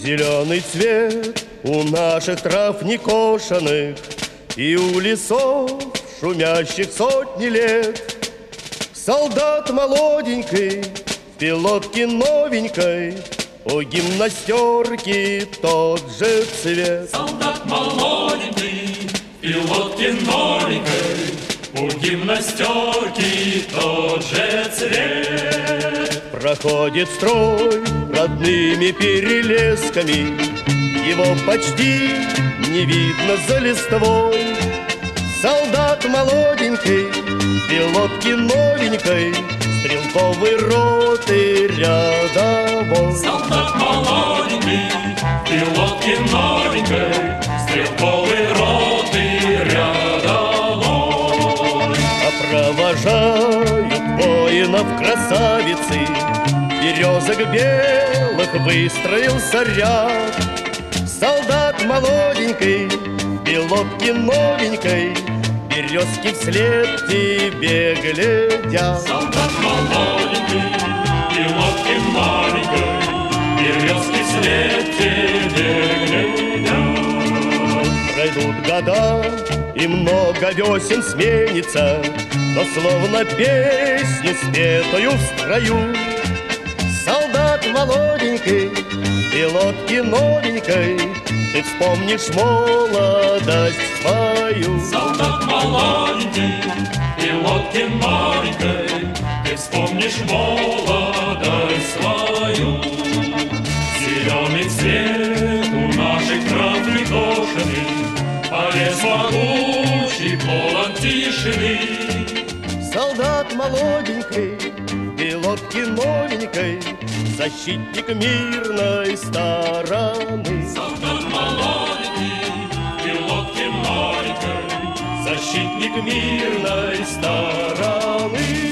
Зеленый цвет у наших трав некошенных и у лесов, шумящих сотни лет. Солдат молоденький в пилотке новенькой, у гимнастерки тот же цвет. Солдат молоденький в пилотке новенькой, у гимнастерки тот же цвет. Проходит строй родными перелесками, его почти не видно за листвой. Солдат молоденький, пилотки новенькой, стрелковой роты рядовой. Солдат молоденький, пилотки новенькой, стрелковой роты рядовой. А провожают воинов красавицы, березок белых выстроился ряд. Солдат молоденький, пилотки новенькой, березки вслед тебе глядят. Солдат молоденький, пилотки новенькой, березки вслед тебе глядят. Пройдут года, и много весен сменится, но словно песню спетую в строю. Солдат молоденький, пилотки новенькой, ты вспомнишь молодость свою. Солдат молоденький, пилотки новенькой, ты вспомнишь молодость свою. Зеленый цвет у наших трав некошенный, а лес могучий, полон тишины. Солдат молоденький, пилотки новенькой, защитник мирной стороны. Солдат молоденький, пилотки новенькой, Защитник мирной стороны.